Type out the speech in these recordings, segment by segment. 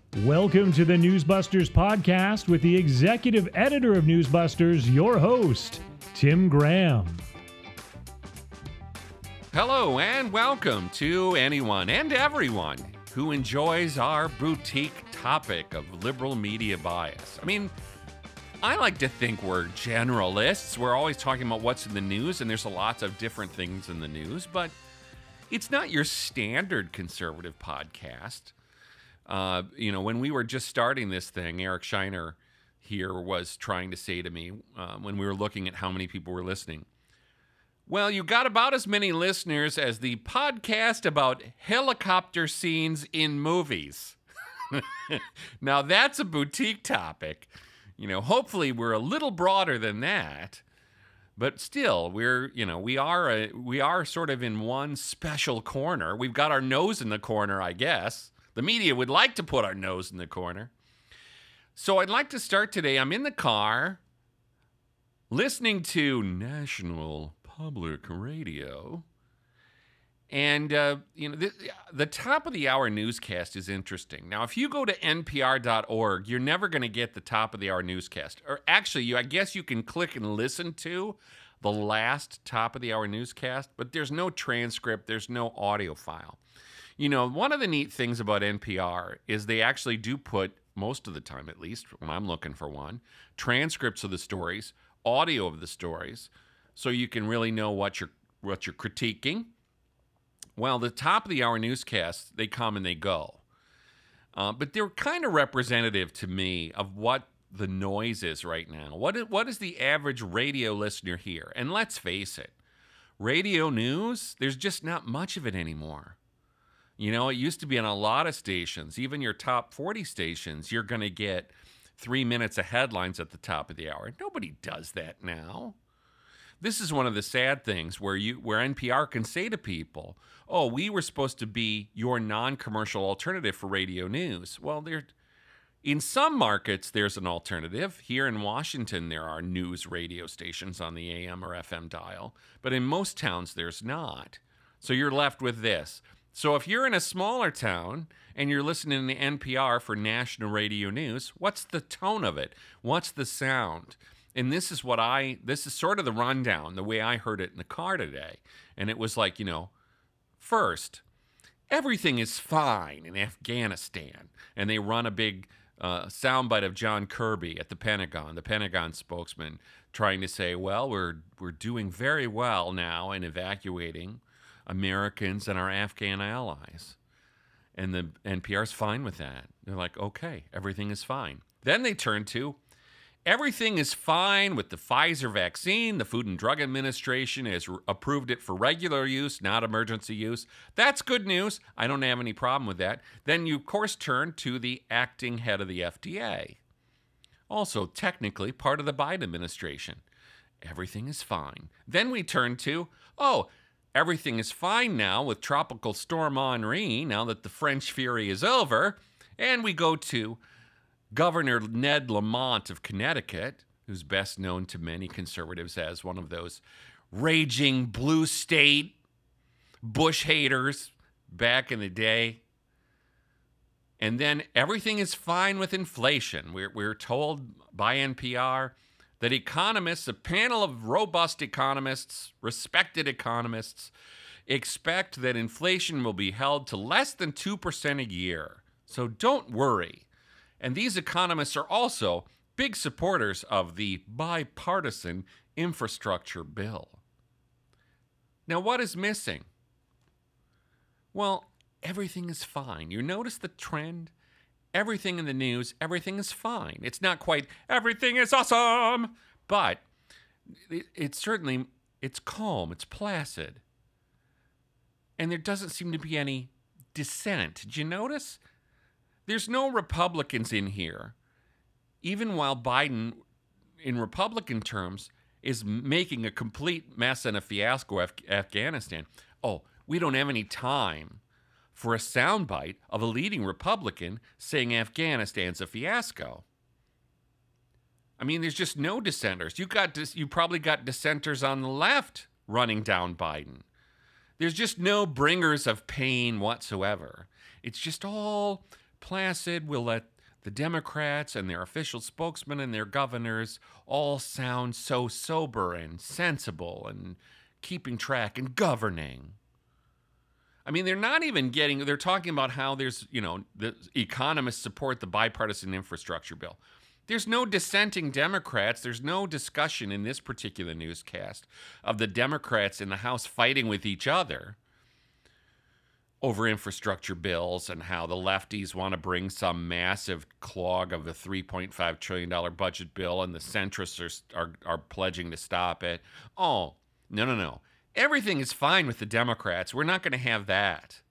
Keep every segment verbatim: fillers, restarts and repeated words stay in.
Welcome to the Newsbusters podcast with the executive editor of Newsbusters, your host, Tim Graham. Hello and welcome to anyone and everyone who enjoys our boutique topic of liberal media bias. I mean, I like to think we're generalists. We're always talking about what's in the news, and there's lots of different things in the news, but it's not your standard conservative podcast. Uh, you know, when we were just starting this thing, Eric Shiner here was trying to say to me uh, when we were looking at how many people were listening, well, you got about as many listeners as the podcast about helicopter scenes in movies. Now, that's a boutique topic. You know, hopefully we're a little broader than that. But still, we're, you know, we are a, we are sort of in one special corner. We've got our nose in the corner, I guess. The media would like to put our nose in the corner. So I'd like to start today. I'm in the car listening to National Public Radio. And, uh, you know, the, the top of the hour newscast is interesting. Now, if you go to N P R dot org, you're never going to get the top of the hour newscast. Or actually, you, I guess you can click and listen to the last top of the hour newscast, but there's no transcript, there's no audio file. You know, one of the neat things about N P R is they actually do put, most of the time at least, when I'm looking for one, transcripts of the stories, audio of the stories, so you can really know what you're what you're critiquing. Well, the top of the hour newscasts, they come and they go. Uh, but they're kind of representative to me of what the noise is right now. What is, what is the average radio listener here? And let's face it, radio news, there's just not much of it anymore. You know, it used to be on a lot of stations, even your top forty stations, you're going to get three minutes of headlines at the top of the hour. Nobody does that now. This is one of the sad things where you, where N P R can say to people, oh, we were supposed to be your non-commercial alternative for radio news. Well, there, in some markets, there's an alternative. Here in Washington, there are news radio stations on the A M or F M dial, but in most towns, there's not. So you're left with this. So if you're in a smaller town and you're listening to N P R for national radio news, what's the tone of it? What's the sound? And this is what I, this is sort of the rundown, the way I heard it in the car today. And it was like, you know, first, everything is fine in Afghanistan. And they run a big uh, soundbite of John Kirby at the Pentagon, the Pentagon spokesman, trying to say, well, we're we're doing very well now in evacuating Americans and our Afghan allies. And the N P R's fine with that. They're like, okay, everything is fine. Then they turn to, everything is fine with the Pfizer vaccine. The Food and Drug Administration has re- approved it for regular use, not emergency use. That's good news. I don't have any problem with that. Then you, of course, turn to the acting head of the F D A. Also, technically, part of the Biden administration. Everything is fine. Then we turn to, oh, everything is fine now with Tropical Storm Henri, now that the French Fury is over. And we go to Governor Ned Lamont of Connecticut, who's best known to many conservatives as one of those raging blue state Bush haters back in the day. And then everything is fine with inflation. We're, we're told by N P R that economists, a panel of robust economists, respected economists, expect that inflation will be held to less than two percent a year. So don't worry. And these economists are also big supporters of the bipartisan infrastructure bill. Now, what is missing? Well, everything is fine. You notice the trend? Everything in the news, everything is fine. It's not quite, everything is awesome, but it, it's certainly, it's calm, it's placid. And there doesn't seem to be any dissent. Did you notice? There's no Republicans in here, even while Biden, in Republican terms, is making a complete mess and a fiasco of Afghanistan. Oh, we don't have any time for a soundbite of a leading Republican saying Afghanistan's a fiasco. I mean, there's just no dissenters. You got dis- you probably got dissenters on the left running down Biden. There's just no bringers of pain whatsoever. It's just all placid. We'll let the Democrats and their official spokesmen and their governors all sound so sober and sensible and keeping track and governing. I mean, they're not even getting, they're talking about how there's, you know, the economists support the bipartisan infrastructure bill. There's no dissenting Democrats. There's no discussion in this particular newscast of the Democrats in the House fighting with each other over infrastructure bills and how the lefties want to bring some massive clog of a three point five trillion dollars budget bill and the centrists are, are, are pledging to stop it. Oh, no, no, no. Everything is fine with the Democrats. We're not going to have that.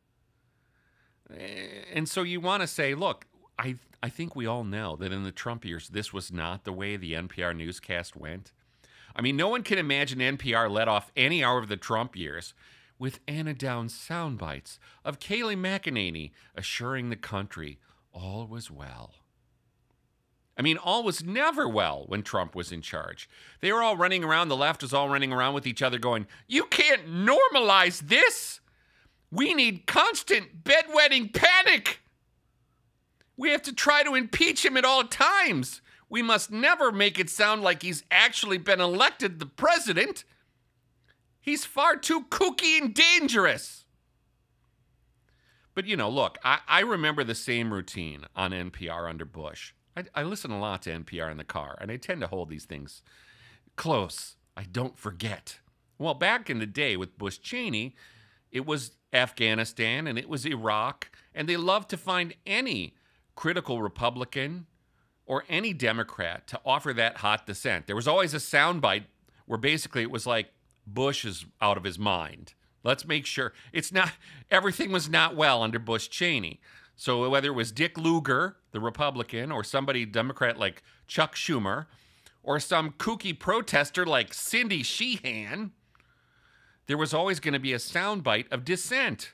And so you want to say, look, I I think we all know that in the Trump years, this was not the way the N P R newscast went. I mean, no one can imagine N P R let off any hour of the Trump years with anodyne sound bites of Kayleigh McEnany assuring the country all was well. I mean, all was never well when Trump was in charge. They were all running around, the left was all running around with each other going, you can't normalize this. We need constant bedwetting panic. We have to try to impeach him at all times. We must never make it sound like he's actually been elected the president. He's far too kooky and dangerous. But, you know, look, I, I remember the same routine on N P R under Bush. I, I listen a lot to N P R in the car, and I tend to hold these things close. I don't forget. Well, back in the day with Bush Cheney, it was Afghanistan and it was Iraq, and they loved to find any critical Republican or any Democrat to offer that hot dissent. There was always a soundbite where basically it was like, Bush is out of his mind. Let's make sure it's not, everything was not well under Bush Cheney. So whether it was Dick Lugar, the Republican, or somebody Democrat like Chuck Schumer, or some kooky protester like Cindy Sheehan, there was always going to be a soundbite of dissent.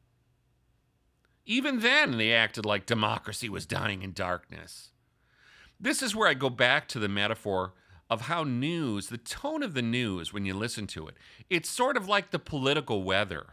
Even then, they acted like democracy was dying in darkness. This is where I go back to the metaphor of how news, the tone of the news when you listen to it, it's sort of like the political weather.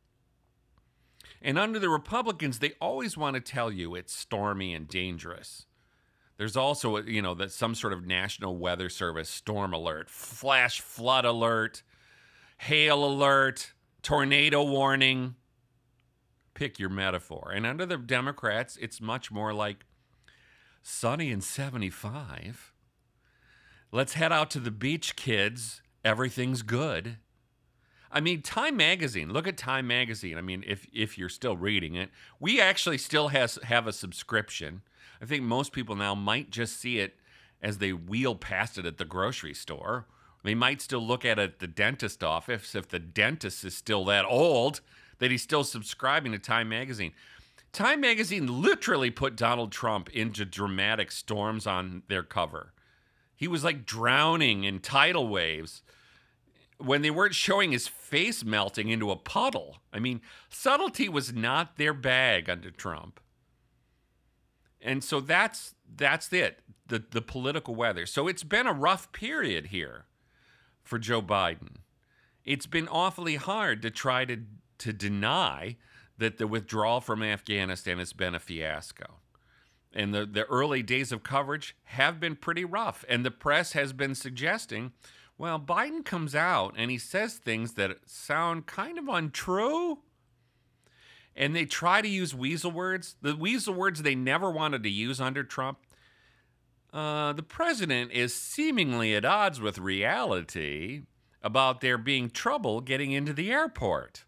And under the Republicans, they always want to tell you it's stormy and dangerous. There's also, you know, that some sort of National Weather Service storm alert, flash flood alert, hail alert, tornado warning. Pick your metaphor. And under the Democrats, it's much more like sunny and seventy-five. Let's head out to the beach, kids. Everything's good. I mean, Time Magazine. Look at Time Magazine. I mean, if if you're still reading it, we actually still has, have a subscription. I think most people now might just see it as they wheel past it at the grocery store. They might still look at it at the dentist office if the dentist is still that old that he's still subscribing to Time Magazine. Time Magazine literally put Donald Trump into dramatic storms on their cover. He was like drowning in tidal waves when they weren't showing his face melting into a puddle. I mean, subtlety was not their bag under Trump. And so that's that's it, the, the political weather. So it's been a rough period here for Joe Biden. It's been awfully hard to try to, to deny that the withdrawal from Afghanistan has been a fiasco. And the, the early days of coverage have been pretty rough. And the press has been suggesting, well, Biden comes out and he says things that sound kind of untrue. And they try to use weasel words. The weasel words they never wanted to use under Trump. Uh, the president is seemingly at odds with reality about there being trouble getting into the airport.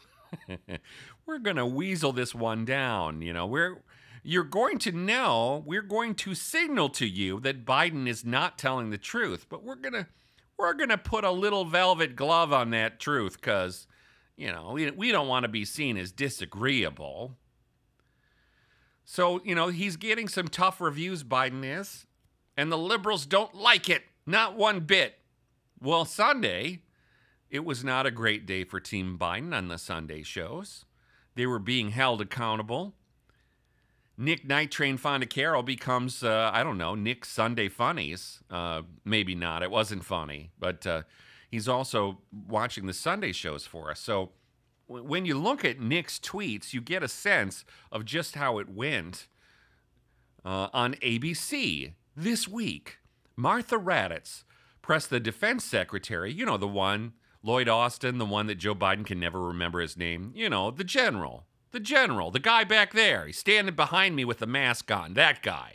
We're going to weasel this one down. You know, we're... You're going to know, we're going to signal to you that Biden is not telling the truth, but we're going to we're going to put a little velvet glove on that truth because, you know, we, we don't want to be seen as disagreeable. So, you know, he's getting some tough reviews, Biden is, and the liberals don't like it, not one bit. Well, Sunday, it was not a great day for Team Biden on the Sunday shows. They were being held accountable. Nick Night Train Fondacaro becomes, uh, I don't know, Nick Sunday Funnies. Uh, maybe not. It wasn't funny. But uh, he's also watching the Sunday shows for us. So w- when you look at Nick's tweets, you get a sense of just how it went Uh, on A B C this week, Martha Raddatz pressed the defense secretary, you know, the one, Lloyd Austin, the one that Joe Biden can never remember his name, you know, the general, the general, the guy back there. He's standing behind me with the mask on, that guy.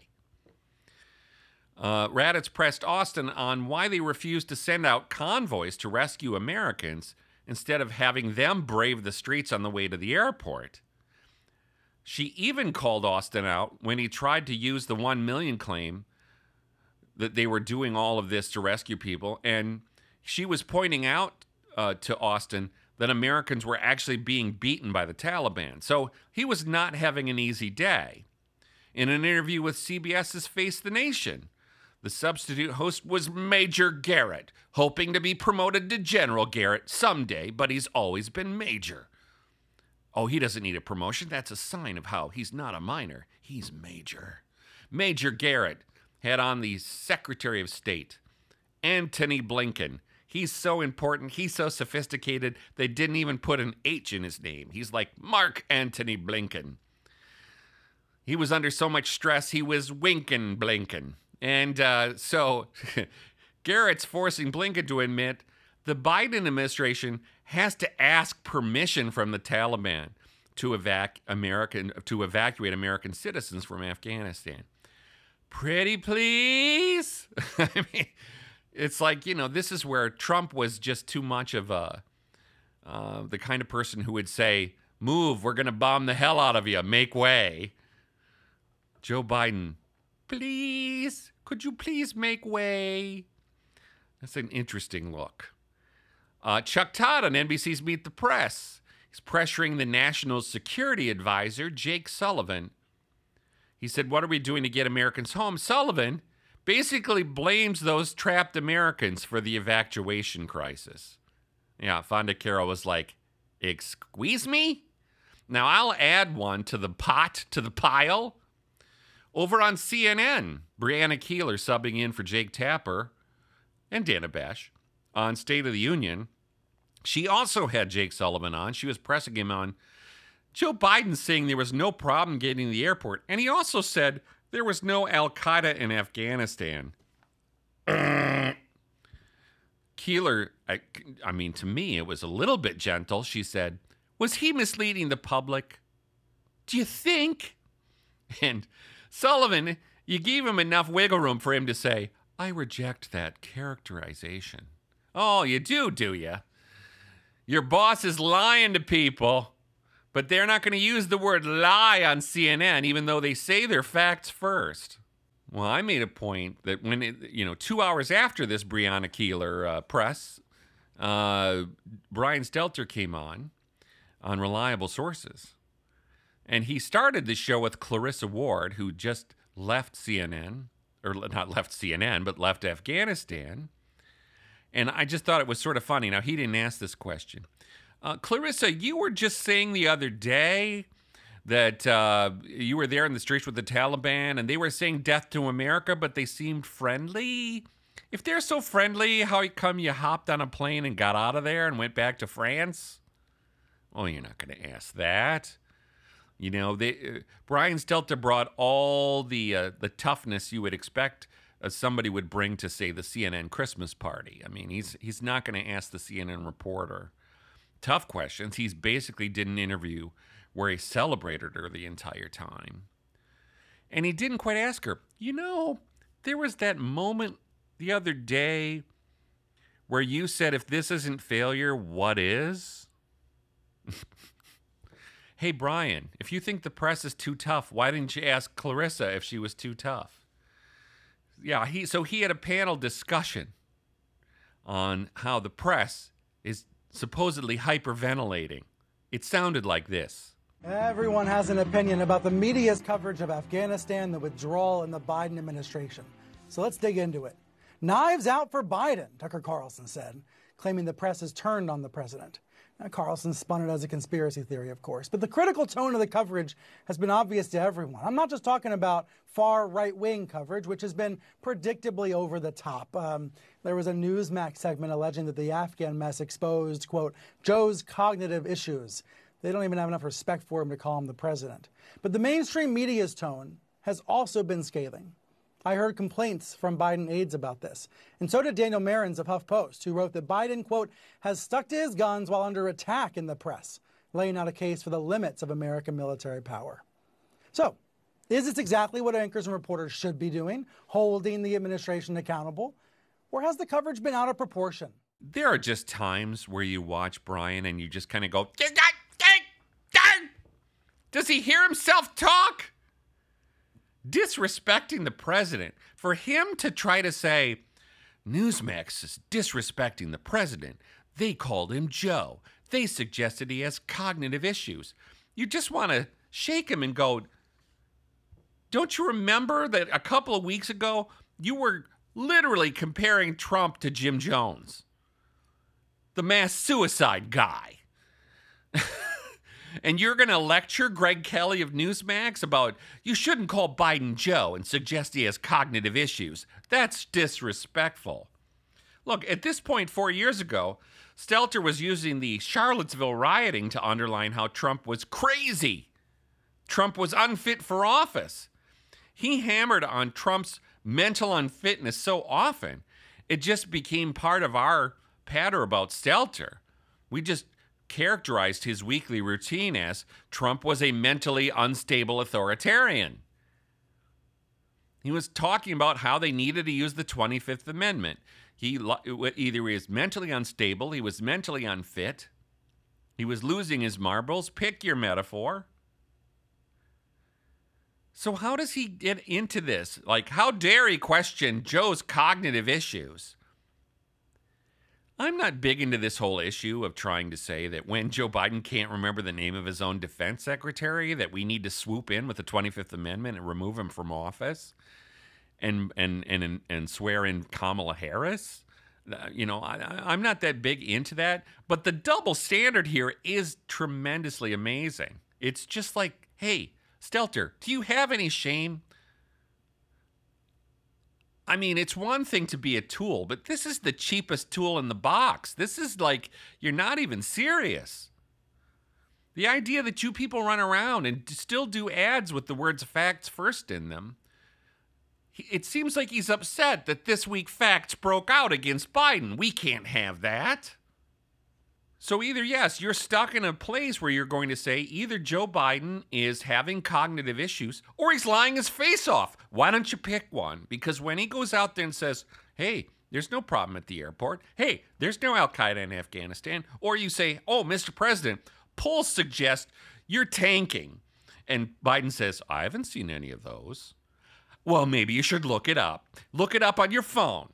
Uh, Raddatz pressed Austin on why they refused to send out convoys to rescue Americans instead of having them brave the streets on the way to the airport. She even called Austin out when he tried to use the one million claim that they were doing all of this to rescue people. And she was pointing out uh, to Austin that Americans were actually being beaten by the Taliban. So he was not having an easy day. In an interview with CBS's Face the Nation, the substitute host was Major Garrett, hoping to be promoted to General Garrett someday, but he's always been Major. Oh, he doesn't need a promotion. That's a sign of how he's not a minor. He's Major. Major Garrett had on the Secretary of State, Antony Blinken. He's so important. He's so sophisticated. They didn't even put an H in his name. He's like Mark Antony Blinken. He was under so much stress, he was winking Blinken. And uh, so Garrett's forcing Blinken to admit the Biden administration has to ask permission from the Taliban to, evac- American, to evacuate American citizens from Afghanistan. Pretty please? I mean, it's like, you know, this is where Trump was just too much of a, uh, the kind of person who would say, move, we're going to bomb the hell out of you, make way. Joe Biden, please, could you please make way? That's an interesting look. Uh, Chuck Todd on N B C's Meet the Press. He's pressuring the National Security Advisor, Jake Sullivan. He said, what are we doing to get Americans home? Sullivan basically blames those trapped Americans for the evacuation crisis. Yeah, Fonda Carroll was like, excuse me? Now I'll add one to the pot, to the pile. Over on C N N, Brianna Keilar subbing in for Jake Tapper and Dana Bash on State of the Union. She also had Jake Sullivan on. She was pressing him on Joe Biden saying there was no problem getting to the airport. And he also said there was no Al-Qaeda in Afghanistan. Keilar, I, I mean, to me, it was a little bit gentle. She said, was he misleading the public? Do you think? And Sullivan, you gave him enough wiggle room for him to say, I reject that characterization. Oh, you do, do you? Your boss is lying to people, but they're not going to use the word lie on C N N, even though they say their facts first. Well, I made a point that when, it, you know, two hours after this Brianna Keilar uh, press, uh, Brian Stelter came on, on Reliable Sources. And he started the show with Clarissa Ward, who just left C N N, or not left C N N, but left Afghanistan. And I just thought it was sort of funny. Now, he didn't ask this question. Uh, Clarissa, you were just saying the other day that uh, you were there in the streets with the Taliban, and they were saying death to America, but they seemed friendly. If they're so friendly, how come you hopped on a plane and got out of there and went back to France? Oh, you're not going to ask that. You know, they, uh, Brian Stelter brought all the uh, the toughness you would expect uh, somebody would bring to, say, the C N N Christmas party. I mean, he's he's not going to ask the C N N reporter tough questions. He's basically did an interview where he celebrated her the entire time. And he didn't quite ask her, you know, there was that moment the other day where you said, if this isn't failure, what is? Hey, Brian, if you think the press is too tough, why didn't you ask Clarissa if she was too tough? Yeah, he so he had a panel discussion on how the press is supposedly hyperventilating. It sounded like this. Everyone has an opinion about the media's coverage of Afghanistan, the withdrawal, and the Biden administration. So let's dig into it. Knives out for Biden, Tucker Carlson said, claiming the press has turned on the president. Now, Carlson spun it as a conspiracy theory, of course, but the critical tone of the coverage has been obvious to everyone. I'm not just talking about far right-wing coverage, which has been predictably over the top. Um, there was a Newsmax segment alleging that the Afghan mess exposed, quote, Joe's cognitive issues. They don't even have enough respect for him to call him the president. But the mainstream media's tone has also been scathing. I heard complaints from Biden aides about this, and so did Daniel Marins of HuffPost, who wrote that Biden, quote, has stuck to his guns while under attack in the press, laying out a case for the limits of American military power. So, is this exactly what anchors and reporters should be doing, holding the administration accountable? Or has the coverage been out of proportion? There are just times where you watch Brian and you just kind of go, does he hear himself talk? Disrespecting the president. For him to try to say, Newsmax is disrespecting the president. They called him Joe. They suggested he has cognitive issues. You just want to shake him and go, don't you remember that a couple of weeks ago, you were literally comparing Trump to Jim Jones, the mass suicide guy? And you're going to lecture Greg Kelly of Newsmax about you shouldn't call Biden Joe and suggest he has cognitive issues. That's disrespectful. Look, at this point, four years ago, Stelter was using the Charlottesville rioting to underline how Trump was crazy. Trump was unfit for office. He hammered on Trump's mental unfitness so often, it just became part of our patter about Stelter. We just characterized his weekly routine as Trump was a mentally unstable authoritarian. He was talking about how they needed to use the twenty-fifth Amendment. He either he was mentally unstable, he was mentally unfit, he was losing his marbles, pick your metaphor. So how does he get into this? Like, how dare he question Joe's cognitive issues? I'm not big into this whole issue of trying to say that when Joe Biden can't remember the name of his own defense secretary, that we need to swoop in with the twenty-fifth Amendment and remove him from office and and and and swear in Kamala Harris. You know, I, I'm not that big into that. But the double standard here is tremendously amazing. It's just like, hey, Stelter, do you have any shame? I mean, it's one thing to be a tool, but this is the cheapest tool in the box. This is like, you're not even serious. The idea that you people run around and still do ads with the words facts first in them, it seems like he's upset that This Week Facts broke out against Biden. We can't have that. So either, yes, you're stuck in a place where you're going to say either Joe Biden is having cognitive issues or he's lying his face off. Why don't you pick one? Because when he goes out there and says, hey, there's no problem at the airport. Hey, there's no Al-Qaeda in Afghanistan. Or you say, oh, Mister President, polls suggest you're tanking. And Biden says, I haven't seen any of those. Well, maybe you should look it up. Look it up on your phone.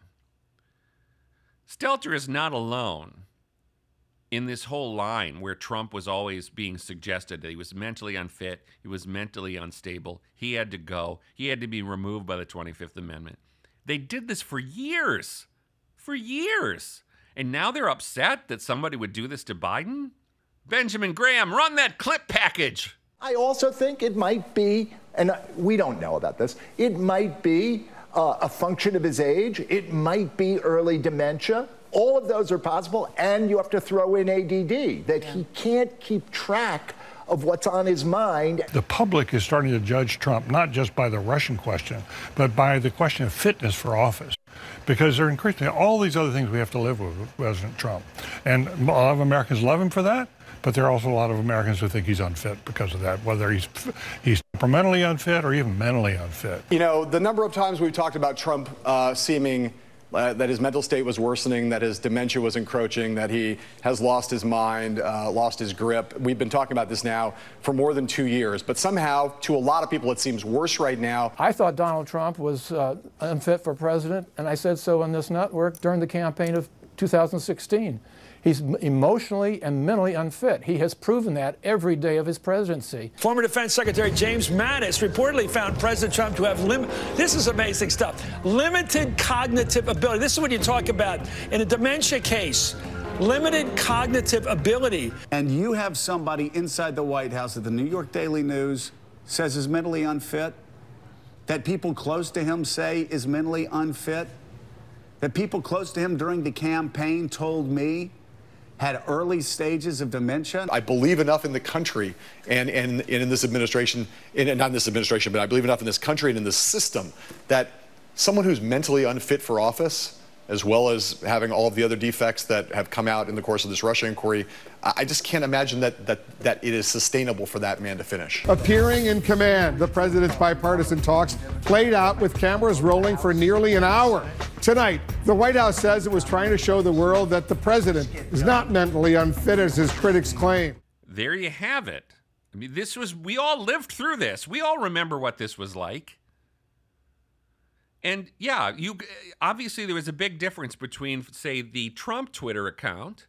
Stelter is not alone in this whole line where Trump was always being suggested that he was mentally unfit, he was mentally unstable, he had to go, he had to be removed by the twenty-fifth Amendment. They did this for years, for years. And now they're upset that somebody would do this to Biden? Benjamin Graham, run that clip package. I also think it might be, and we don't know about this, it might be uh, a function of his age, it might be early dementia. All of those are possible, and you have to throw in A D D, that yeah. he can't keep track of what's on his mind. The public is starting to judge Trump not just by the Russian question, but by the question of fitness for office. Because they're increasingly all these other things we have to live with with President Trump. And a lot of Americans love him for that, but there are also a lot of Americans who think he's unfit because of that, whether he's he's temperamentally unfit or even mentally unfit. You know, the number of times we've talked about Trump uh, seeming Uh, that his mental state was worsening, that his dementia was encroaching, that he has lost his mind, uh, lost his grip. We've been talking about this now for more than two years. But somehow, to a lot of people, it seems worse right now. I thought Donald Trump was uh, unfit for president, and I said so on this network during the campaign of two thousand sixteen. He's emotionally and mentally unfit. He has proven that every day of his presidency. Former Defense Secretary James Mattis reportedly found President Trump to have lim- this is amazing stuff, limited cognitive ability. This is what you talk about in a dementia case, limited cognitive ability. And you have somebody inside the White House that the New York Daily News says is mentally unfit, that people close to him say is mentally unfit, that people close to him during the campaign told me had early stages of dementia? I believe enough in the country and, and, and in this administration, in, not in this administration, but I believe enough in this country and in this system that someone who's mentally unfit for office, as well as having all of the other defects that have come out in the course of this Russia inquiry, I just can't imagine that, that, that it is sustainable for that man to finish. Appearing in command, the president's bipartisan talks played out with cameras rolling for nearly an hour. Tonight, the White House says it was trying to show the world that the president is not mentally unfit as his critics claim. There you have it. I mean, this was, we all lived through this. We all remember what this was like. And yeah, you obviously there was a big difference between, say, the Trump Twitter account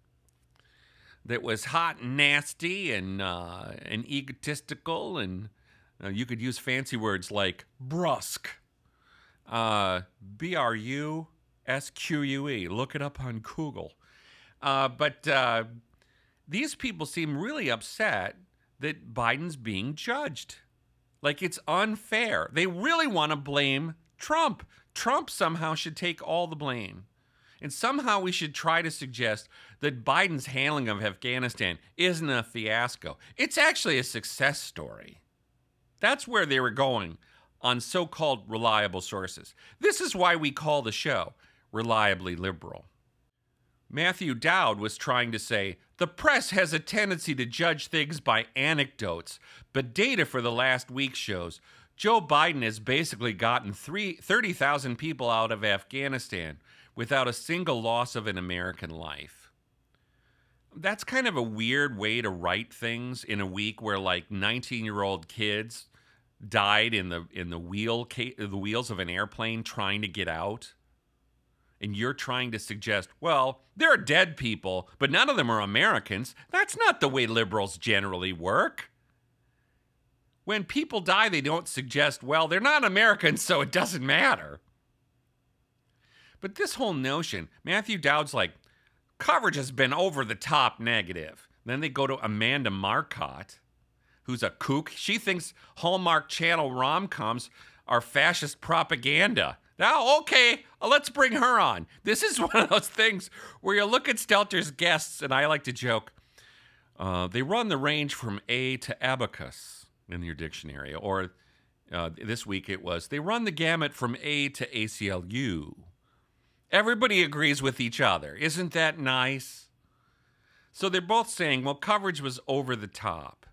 that was hot and nasty and uh, and egotistical, and uh, you could use fancy words like brusque, uh, B R U S Q U E. Look it up on Google. Uh, but uh, these people seem really upset that Biden's being judged. Like it's unfair. They really want to blame Trump. Trump somehow should take all the blame. And somehow we should try to suggest that Biden's handling of Afghanistan isn't a fiasco. It's actually a success story. That's where they were going on so-called reliable sources. This is why we call the show Reliably Liberal. Matthew Dowd was trying to say, the press has a tendency to judge things by anecdotes, but data for the last week shows Joe Biden has basically gotten thirty thousand people out of Afghanistan without a single loss of an American life. That's kind of a weird way to write things in a week where like nineteen-year-old kids died in the in the wheel the wheels of an airplane trying to get out. And you're trying to suggest, well, there are dead people, but none of them are Americans. That's not the way liberals generally work. When people die, they don't suggest, well, they're not Americans, so it doesn't matter. But this whole notion, Matthew Dowd's like, coverage has been over the top negative. Then they go to Amanda Marcotte, who's a kook. She thinks Hallmark Channel rom-coms are fascist propaganda. Now, okay, let's bring her on. This is one of those things where you look at Stelter's guests, and I like to joke, uh, they run the range from A to abacus in your dictionary. Or uh, this week it was, they run the gamut from A to A C L U. Everybody agrees with each other. Isn't that nice? So they're both saying, well, coverage was over the top.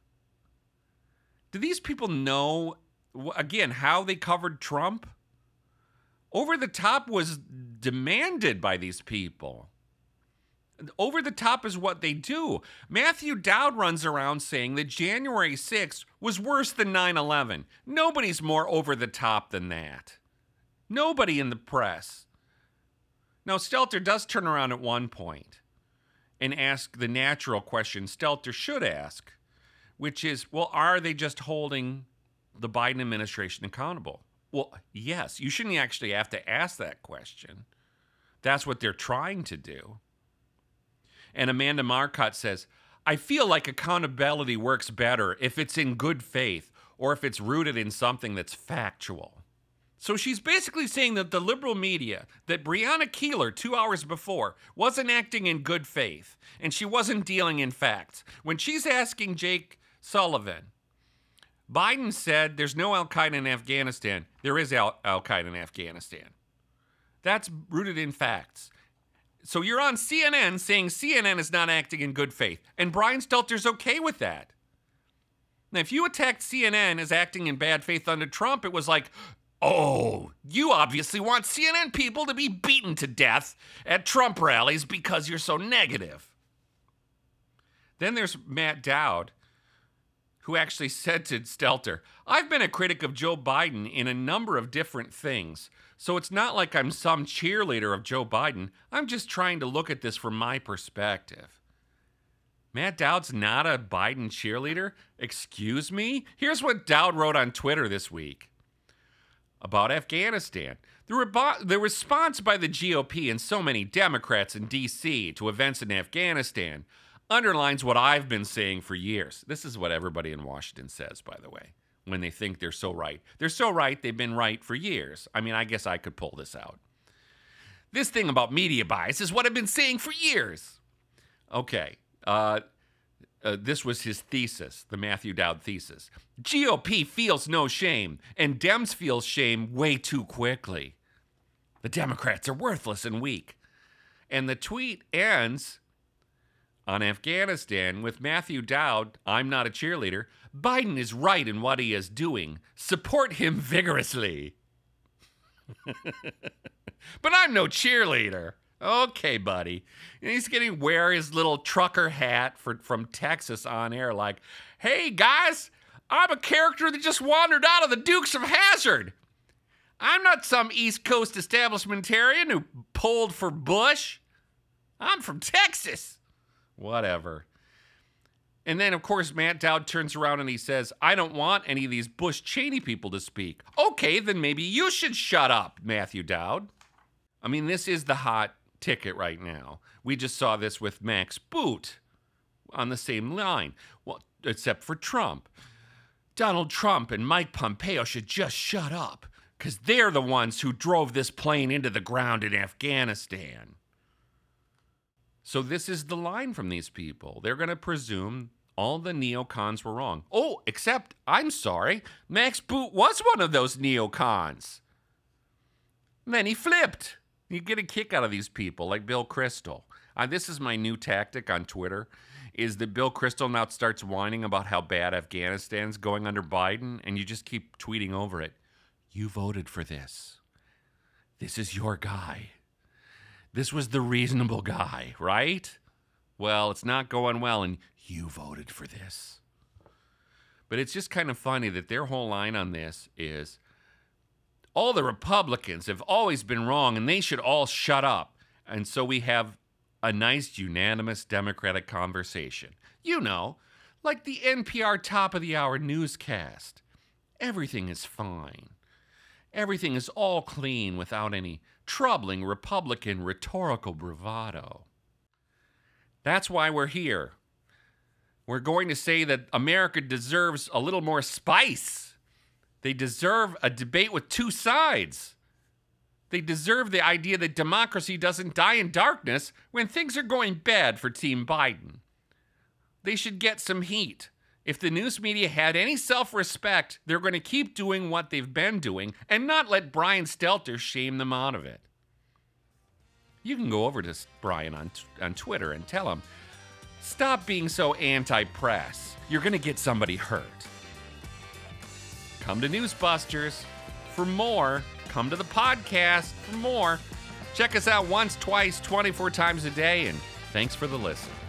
Do these people know, again, how they covered Trump? Over the top was demanded by these people. Over the top is what they do. Matthew Dowd runs around saying that January sixth was worse than nine eleven. Nobody's more over the top than that. Nobody in the press. Now, Stelter does turn around at one point and ask the natural question Stelter should ask, which is, well, are they just holding the Biden administration accountable? Well, yes, you shouldn't actually have to ask that question. That's what they're trying to do. And Amanda Marcotte says, I feel like accountability works better if it's in good faith or if it's rooted in something that's factual. So she's basically saying that the liberal media, that Breonna Keeler two hours before wasn't acting in good faith and she wasn't dealing in facts. When she's asking Jake Sullivan, Biden said there's no Al-Qaeda in Afghanistan. There is Al- Al-Qaeda in Afghanistan. That's rooted in facts. So you're on C N N saying C N N is not acting in good faith. And Brian Stelter's okay with that. Now, if you attacked C N N as acting in bad faith under Trump, it was like, oh, you obviously want C N N people to be beaten to death at Trump rallies because you're so negative. Then there's Matt Dowd, who actually said to Stelter, I've been a critic of Joe Biden in a number of different things, so it's not like I'm some cheerleader of Joe Biden. I'm just trying to look at this from my perspective. Matt Dowd's not a Biden cheerleader? Excuse me? Here's what Dowd wrote on Twitter this week about Afghanistan. The, rebo- the response by the G O P and so many Democrats in D C to events in Afghanistan underlines what I've been saying for years. This is what everybody in Washington says, by the way, when they think they're so right. They're so right, they've been right for years. I mean, I guess I could pull this out. This thing about media bias is what I've been saying for years. Okay. Uh, uh, this was his thesis, the Matthew Dowd thesis. G O P feels no shame, and Dems feel shame way too quickly. The Democrats are worthless and weak. And the tweet ends on Afghanistan with Matthew Dowd, I'm not a cheerleader. Biden is right in what he is doing. Support him vigorously. But I'm no cheerleader. Okay, buddy. And he's getting wear his little trucker hat for, from Texas on air like, hey, guys, I'm a character that just wandered out of the Dukes of Hazzard. I'm not some East Coast establishmentarian who pulled for Bush. I'm from Texas. Whatever. And then, of course, Matt Dowd turns around and he says, I don't want any of these Bush Cheney people to speak. Okay, then maybe you should shut up, Matthew Dowd. I mean, this is the hot ticket right now. We just saw this with Max Boot on the same line. Well, except for Trump. Donald Trump and Mike Pompeo should just shut up because they're the ones who drove this plane into the ground in Afghanistan. So this is the line from these people. They're going to presume all the neocons were wrong. Oh, except, I'm sorry, Max Boot was one of those neocons. And then he flipped. You get a kick out of these people, like Bill Kristol. Uh, this is my new tactic on Twitter, is that Bill Kristol now starts whining about how bad Afghanistan's going under Biden, and you just keep tweeting over it. You voted for this. This is your guy. This was the reasonable guy, right? Well, it's not going well, and you voted for this. But it's just kind of funny that their whole line on this is, all the Republicans have always been wrong, and they should all shut up. And so we have a nice, unanimous Democratic conversation. You know, like the N P R top of the hour newscast. Everything is fine. Everything is all clean without any troubling Republican rhetorical bravado. That's why we're here. We're going to say that America deserves a little more spice. They deserve a debate with two sides. They deserve the idea that democracy doesn't die in darkness when things are going bad for Team Biden. They should get some heat. If the news media had any self-respect, they're going to keep doing what they've been doing and not let Brian Stelter shame them out of it. You can go over to Brian on, on Twitter and tell him, stop being so anti-press. You're going to get somebody hurt. Come to Newsbusters for more. Come to the podcast for more. Check us out once, twice, twenty-four times a day, and thanks for the listen.